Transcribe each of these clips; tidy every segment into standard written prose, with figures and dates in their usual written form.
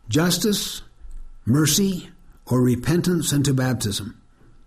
justice, mercy, or repentance unto baptism.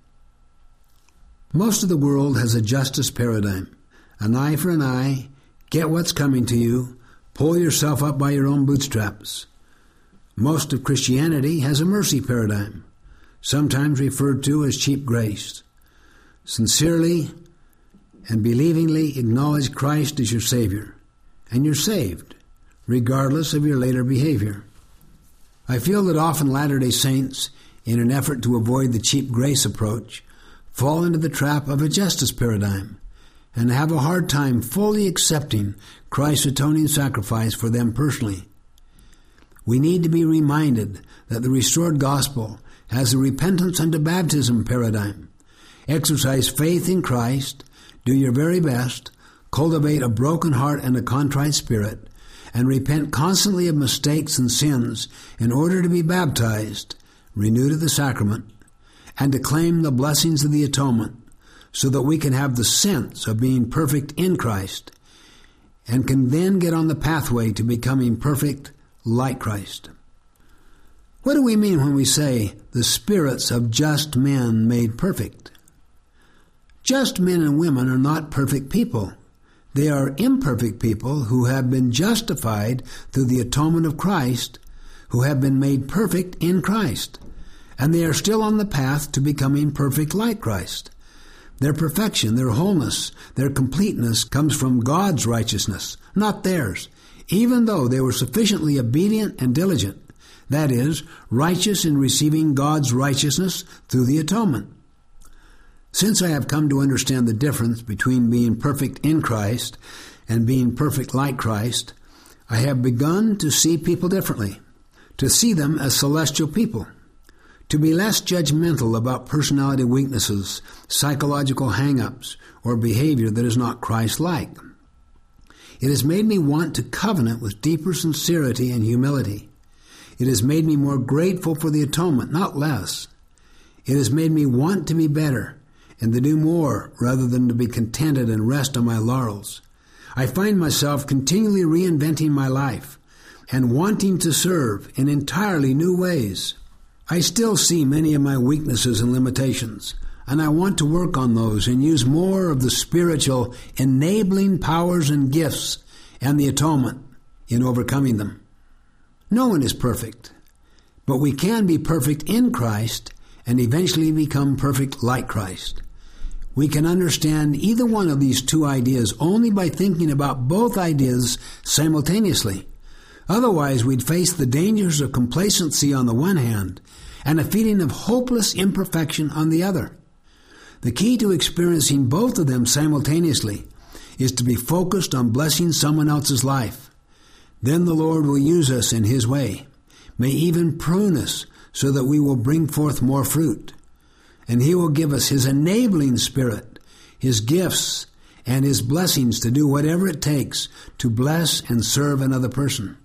Most of the world has a justice paradigm. An eye for an eye, get what's coming to you, pull yourself up by your own bootstraps. Most of Christianity has a mercy paradigm, sometimes referred to as cheap grace. Sincerely and believingly acknowledge Christ as your Savior, and you're saved, regardless of your later behavior. I feel that often Latter-day Saints, in an effort to avoid the cheap grace approach, fall into the trap of a justice paradigm and have a hard time fully accepting Christ's atoning sacrifice for them personally. We need to be reminded that the restored gospel has a repentance unto baptism paradigm. Exercise faith in Christ, do your very best, cultivate a broken heart and a contrite spirit, and repent constantly of mistakes and sins in order to be baptized, renewed of the sacrament, and to claim the blessings of the atonement so that we can have the sense of being perfect in Christ and can then get on the pathway to becoming perfect like Christ. What do we mean when we say the spirits of just men made perfect? Just men and women are not perfect people. They are imperfect people who have been justified through the atonement of Christ, who have been made perfect in Christ, and they are still on the path to becoming perfect like Christ. Their perfection, their wholeness, their completeness comes from God's righteousness, not theirs, even though they were sufficiently obedient and diligent, that is, righteous in receiving God's righteousness through the atonement. Since I have come to understand the difference between being perfect in Christ and being perfect like Christ, I have begun to see people differently, to see them as celestial people, to be less judgmental about personality weaknesses, psychological hang-ups, or behavior that is not Christ-like. It has made me want to covenant with deeper sincerity and humility. It has made me more grateful for the atonement, not less. It has made me want to be better and to do more rather than to be contented and rest on my laurels. I find myself continually reinventing my life and wanting to serve in entirely new ways. I still see many of my weaknesses and limitations, and I want to work on those and use more of the spiritual enabling powers and gifts and the atonement in overcoming them. No one is perfect, but we can be perfect in Christ and eventually become perfect like Christ. We can understand either one of these two ideas only by thinking about both ideas simultaneously. Otherwise, we'd face the dangers of complacency on the one hand and a feeling of hopeless imperfection on the other. The key to experiencing both of them simultaneously is to be focused on blessing someone else's life. Then the Lord will use us in His way, may even prune us so that we will bring forth more fruit. And He will give us His enabling spirit, His gifts, and His blessings to do whatever it takes to bless and serve another person.